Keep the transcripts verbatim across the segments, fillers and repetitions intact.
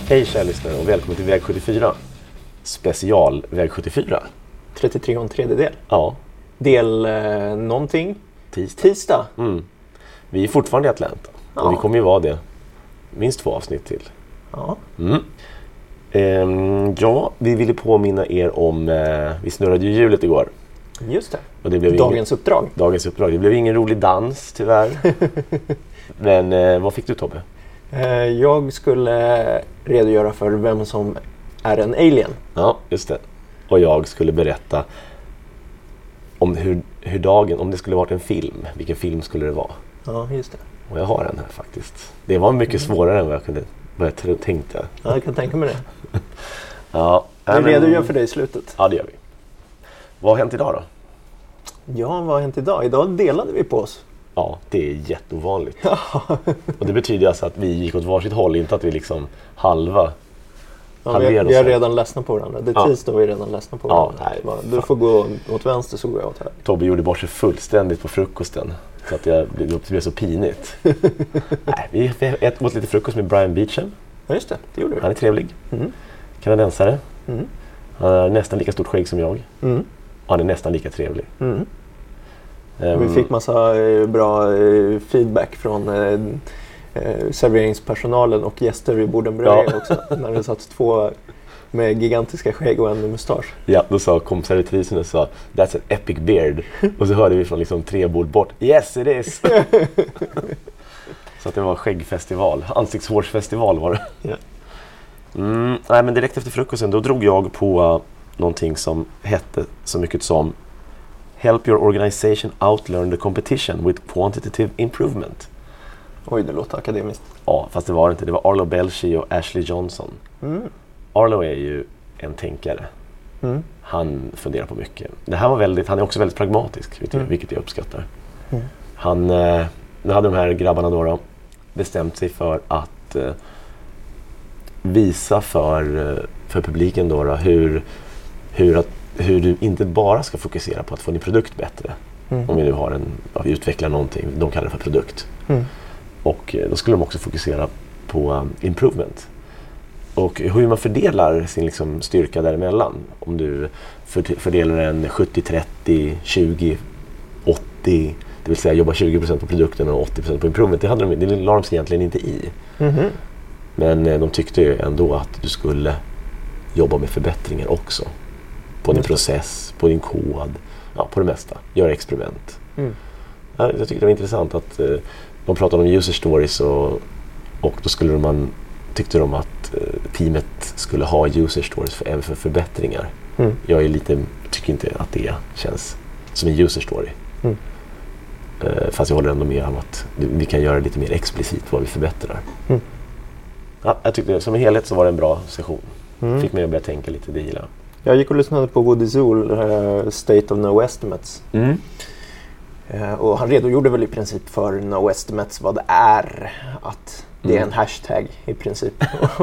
Hej kära lyssnare och välkommen till Väg sjuttiofyra. Special Väg sjuttiofyra. trettiotre och en tredjedel. Ja. Del eh, någonting. Tisdag. Tisdag. Mm. Vi är fortfarande i Atlanta. Ja. Och vi kommer ju vara det. Minst två avsnitt till. Ja. Mm. Ehm, ja, vi ville påminna er om... Eh, vi snurrade ju hjulet igår. Just det. Och det blev Dagens ingen, uppdrag. Dagens uppdrag. Det blev ingen rolig dans, tyvärr. Men eh, vad fick du, Tobbe? Eh, jag skulle redogöra för vem som är en alien. Ja, just det. Och jag skulle berätta om hur, hur dagen, om det skulle varit en film. Vilken film skulle det vara? Ja, just det. Och jag har den här faktiskt. Det var mycket svårare än vad jag kunde vad jag tro, tänkte. Ja, jag kan tänka mig det. Ja, Vi men, redogör för det i slutet. Ja, det gör vi. Vad har hänt idag då? Ja, vad har hänt idag? Idag delade vi på oss. Ja, det är jätteovanligt. Och det betyder alltså att vi gick åt varsitt håll, inte att vi liksom halva Ja, vi, vi har redan ledsnat på varandra. Det är ja. tisdag och vi är redan ledsna på Ja, varandra. nej, du får gå åt vänster så går jag åt höger. Tobbe gjorde bort sig fullständigt på frukosten. Så att jag, det blev så pinigt. Nej, vi åt åt lite frukost med Brian Beecham. Ja, just det. Det gjorde vi. Han är trevlig. Mm. Kanadensare. Mm. Han har nästan lika stort skägg som jag. Mm. Och han är nästan lika trevlig. Mm. Um, Vi fick massa eh, bra eh, feedback från eh, eh, serveringspersonalen och gäster vid borden bredvid Ja. också. När det satt två med gigantiska skägg och en med mustasch. Ja, då sa kom servitrisen och sa that's an epic beard. Och så hörde vi från liksom tre bord bort. Yes, it is! Så att det var skäggfestival. Ansiktshårsfestival var det. Ja. Mm, nej, men direkt efter frukosten då drog jag på uh, någonting som hette så mycket som Help your organization outlearn the competition with quantitative improvement. Oj, det låter akademiskt. Ja, fast det var det inte. Det var Arlo Belchi och Ashley Johnson. Mm. Arlo är ju en tänkare. Mm. Han funderar på mycket. Det här var väldigt, han är också väldigt pragmatisk, vet du, Mm. vilket jag uppskattar. Mm. Han, eh, nu hade de här grabbarna då, då bestämt sig för att eh, visa för, eh, för publiken då, då hur, hur, att, hur du inte bara ska fokusera på att få din produkt bättre. Mm. Om vi nu har en, ja, vi utvecklar någonting, de kallar det för produkt. Mm. Och eh, då skulle de också fokusera på um, improvement. Och hur man fördelar sin liksom, styrka däremellan. Om du fördelar en sjuttio trettio, tjugo åttio, det vill säga jobba tjugo procent på produkten och åttio procent på improvement. Det, hade de, det la de sig egentligen inte i. Mm-hmm. Men eh, de tyckte ju ändå att du skulle jobba med förbättringar också. På din process, på din kod, ja, på det mesta. Göra experiment. Mm. Ja, jag tyckte det var intressant att eh, de pratade om user stories och, och då skulle man, tyckte de att eh, teamet skulle ha user stories för, även för förbättringar. Mm. Jag är lite, tycker inte att det känns som en user story. Mm. Eh, fast jag håller ändå med om att vi kan göra lite mer explicit vad vi förbättrar. Mm. Ja, jag tyckte som en helhet så var det en bra session. Mm. Fick mig att börja tänka lite, det gillar jag. Jag gick och lyssnade på Woody Zool, uh, State of No Estimates. Mm. Uh, och han redogjorde väl i princip för No Estimates vad det är. Att det är Mm. en hashtag i princip.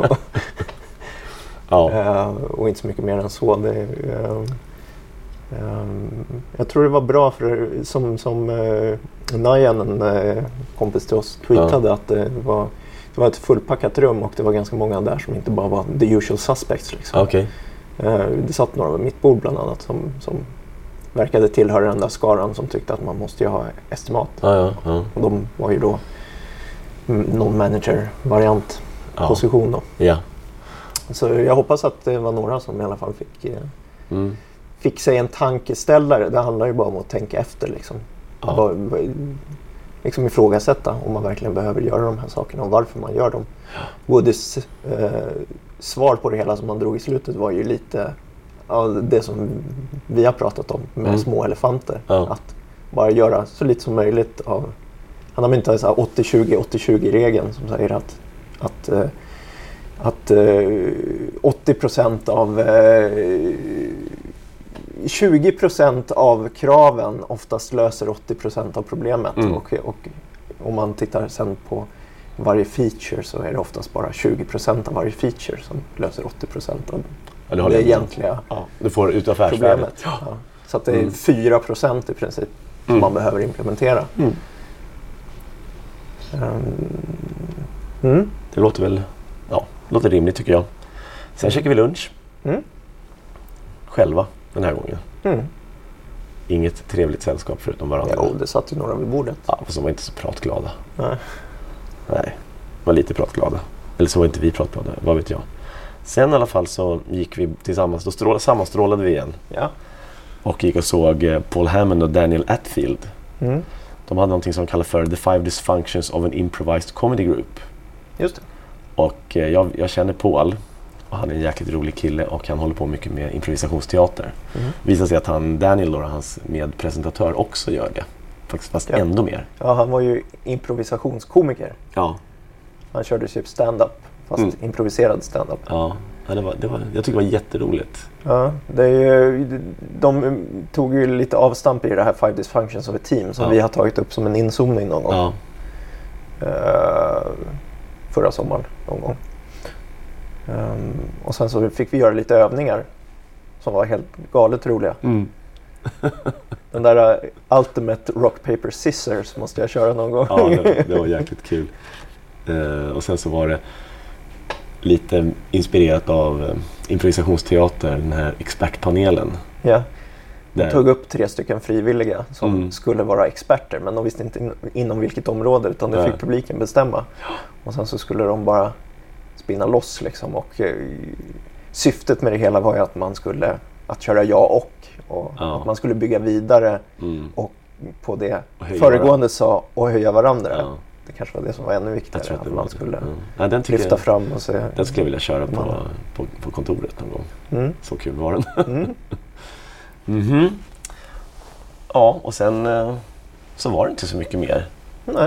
Ja. uh, och inte så mycket mer än så. Det, uh, um, jag tror det var bra för som, som uh, Nayan, en uh, kompis till oss, tweetade Ja. att det var, det var ett fullpackat rum och det var ganska många där som inte bara var the usual suspects. Liksom. Okej. Uh, det satt några vid mitt bord bland annat som, som verkade tillhöra den där skaran som tyckte att man måste ju ha estimat. Ja, ja, ja. Och de var ju då mm, någon manager-variant Ja. position då. Ja. Så jag hoppas att det var några som i alla fall fick, eh, Mm. fick sig en tankeställare. Det handlar ju bara om att tänka efter liksom. Ja. Bara, bara, liksom ifrågasätta om man verkligen behöver göra de här sakerna och varför man gör dem. Woodys eh, svar på det hela som man drog i slutet var ju lite ja, det som vi har pratat om med Mm. små elefanter. Ja. Att bara göra så lite som möjligt av... Han har inte så här åttio tjugo åttio tjugo-regeln som säger att, att, eh, att eh, åttio procent av... Eh, tjugo procent av kraven oftast löser åttio procent av problemet. Mm. Och, och om man tittar sen på varje feature så är det oftast bara tjugo procent av varje feature som löser åttio procent av Ja, det, det egentliga ja, du får ut affärsvärdet. problemet. Ja. Så att det är Mm. fyra procent i princip som Mm. man behöver implementera. Mm. Um, mm. Det låter väl, ja, låter rimligt tycker jag. Sen käkar vi lunch. Mm. Själva den här gången. Mm. Inget trevligt sällskap förutom varandra. Jo, det satt ju några vid bordet. Ja, fast de var inte så pratglada. Nej. Nej, var lite pratglada. Eller så var inte vi pratglada, vad vet jag. Sen i alla fall så gick vi tillsammans, då strålade, sammanstrålade vi igen. Ja. Och gick och såg Paul Hammond och Daniel Atfield. Mm. De hade någonting som kallas för The Five Dysfunctions of an Improvised Comedy Group. Just det. Och eh, jag, jag känner Paul. Och han är en jäkligt rolig kille och han håller på mycket med improvisationsteater. Mm. Visar sig att han, Daniel då, hans medpresentatör, också gör det. Faktiskt, fast Ja. ändå mer. Ja, han var ju improvisationskomiker. Ja, Han körde typ stand-up, fast Mm. improviserad stand-up. ja. ja det var, det var, jag tycker det var jätteroligt. Ja, det är ju, de tog ju lite avstamp i det här Five Dysfunctions of a Team som Ja. vi har tagit upp som en inzoomning någon gång. Ja, Uh, förra sommaren någon gång. Um, och sen så fick vi göra lite övningar som var helt galet roliga. mm. Den där uh, Ultimate Rock Paper Scissors måste jag köra någon gång. ja det, det var jäkligt kul. Uh, och sen så var det lite inspirerat av uh, improvisationsteater, den här expertpanelen. Ja. Där. De tog upp tre stycken frivilliga som Mm. skulle vara experter, men de visste inte in, inom vilket område, utan det Nej. fick publiken bestämma. Och sen så skulle de bara spinna loss liksom, och eh, syftet med det hela var ju att man skulle att köra ja och, och Ja. att man skulle bygga vidare Mm. och på det Och höja föregående sa och höja varandra. Ja. Det kanske var det som var ännu Jag viktigare, tror att att, det var man det. skulle Mm. Ja, den tycker lyfta jag, fram och se. den skulle jag vilja köra på, Mm. på, på kontoret någon gång. Mm. Så kul var den. Mm. Mhm. Ja, och sen eh, så var det inte så mycket mer. Nej.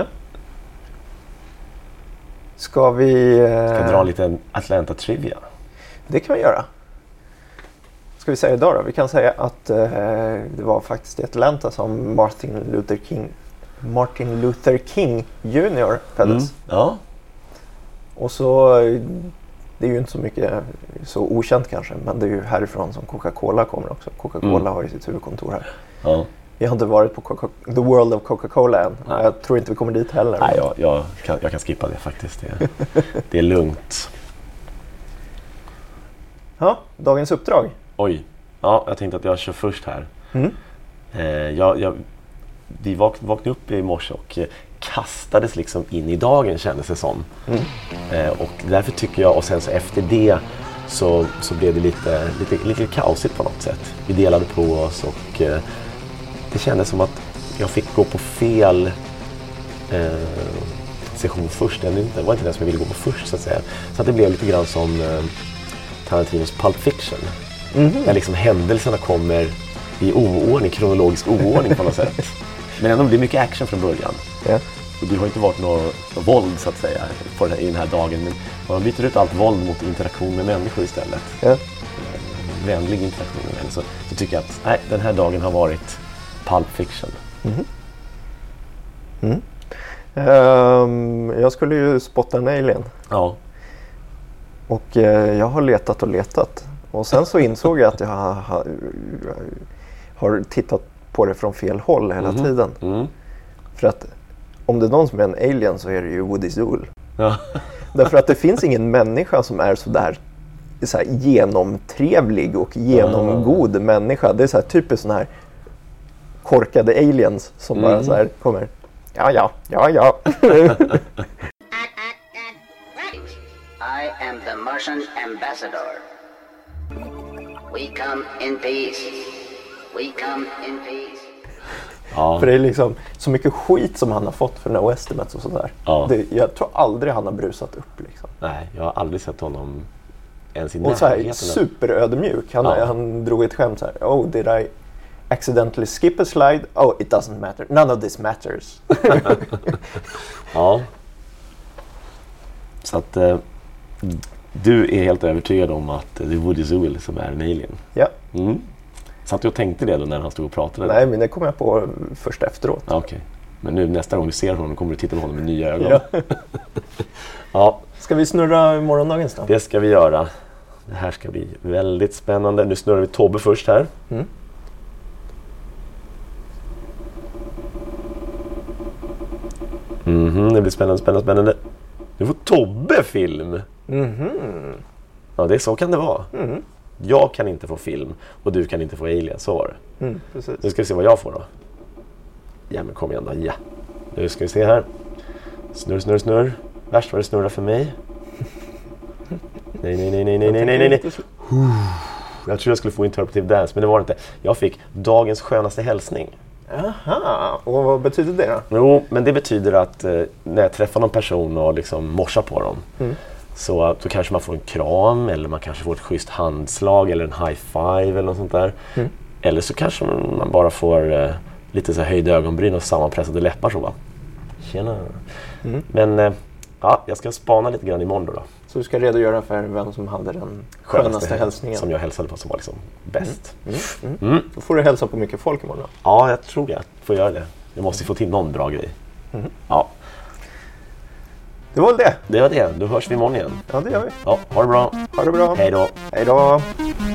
Ska vi... eh, Ska dra lite Atlanta Trivia. Det kan vi göra. Ska vi säga idag då? Vi kan säga att eh, det var faktiskt i Atlanta som Martin Luther King Martin Luther King junior föddes. Mm. Ja, Och så, eh, det är ju inte så mycket så okänt kanske, men det är ju härifrån som Coca-Cola kommer också. Coca-Cola Mm. har ju sitt huvudkontor här. ja. Vi har inte varit på Coca- The World of Coca-Cola än. Nej. Jag tror inte vi kommer dit heller. Nej, jag, jag, kan, jag kan skippa det faktiskt. Det, det är lugnt. Ja, dagens uppdrag. Oj, ja, jag tänkte att jag kör först här. Mm. Eh, jag, jag, vi vak, vaknade upp i morse och eh, kastades liksom in i dagen, kändes det som. Mm. Eh, och därför tycker jag, och sen så efter det så, så blev det lite, lite, lite kaosigt på något sätt. Vi delade på oss och eh, det kändes som att jag fick gå på fel eh, session först. Det var inte den som jag ville gå på först så att säga. Så att det blev lite grann som eh, Tarantinos Pulp Fiction. Mhm. Där liksom händelserna kommer i oordning, kronologisk oordning på något sätt. Men ändå blir det mycket action från början. Ja. Och det har inte varit något, något våld så att säga på den här, i den här dagen. Men man byter ut allt våld mot interaktion med människor istället. Ja. Vänlig interaktion med människor. Så, så tycker jag att nej, den här dagen har varit Pulp Fiction. Mhm. Mm. Ehm, jag skulle ju spotta en alien. Ja. Och eh, jag har letat och letat. Och sen så insåg jag att jag ha, ha, har tittat på det från fel håll hela Mhm. tiden. Mm. För att om det är någon som är en alien så är det ju Woody Zool. Ja. Därför att det finns ingen människa som är så där, så här genomtrevlig och genomgod människa. Det är så här typiskt sån här korkade aliens som bara Mm. så här kommer. Ja, ja, ja, ja. I am the Martian ambassador. We come in peace. We come in peace. Ja. För det är liksom så mycket skit som han har fått för no estimates och sådär. Ja. Det, jag tror aldrig han har brusat upp liksom. Nej, jag har aldrig sett honom ens i Och så här närheten. superödmjuk. Han, Ja. han drog ett skämt så här. Oh, did I accidentally skip a slide? Oh, it doesn't matter. None of this matters. Ja. Så att eh, du är helt övertygad om att det är Woody Zool som är en alien. Ja. Mm. Satt du och tänkte det då när han stod och pratade? Nej, men det kom jag på först efteråt. Ja, okej. Men nu nästa gång du ser honom kommer du titta på honom med nya ögon. Ja. Ja, Ska vi snurra morgondagens då? det ska vi göra. Det här ska bli väldigt spännande. Nu snurrar vi Tobbe först här. Mm. Mhm, det blir spännande, spännande, spännande. Nu får Tobbe film. Mhm. Ja, det är så kan det vara. Mm. Jag kan inte få film och du kan inte få Alien, så var det. Mm, precis. Nu ska vi se vad jag får då. Ja, men kom igen då, ja. Nu ska vi se här. Snurr, snurr, snurr. Värst vad det snurrar för mig. Nej, nej, nej, nej, nej, nej, nej, nej. Jag tror jag skulle få interpretive dance, men det var det inte. Jag fick dagens skönaste hälsning. Aha, och vad betyder det då? Jo, men det betyder att eh, när jag träffar någon person och liksom morsar på dem Mm. så, så kanske man får en kram eller man kanske får ett schysst handslag eller en high five eller något sånt där. Mm. Eller så kanske man bara får eh, lite så här höjda ögonbryn och sammanpressade läppar så va. Tjena. Mm. Men eh, ja, jag ska spana lite grann imorgon då. då. Så du ska redogöra för vem som hade den skönaste hälsningen? Som jag hälsade på som var liksom bäst. Mm. Mm. Mm. Då får du hälsa på mycket folk imorgon då. Ja, jag tror jag får göra det. Jag måste få till någon bra grej. Mm. Ja, Det var väl det. det var det. Då hörs vi imorgon igen. Ja, det gör vi. Ja, ha det bra. Ha det bra. Hej då. Hej då.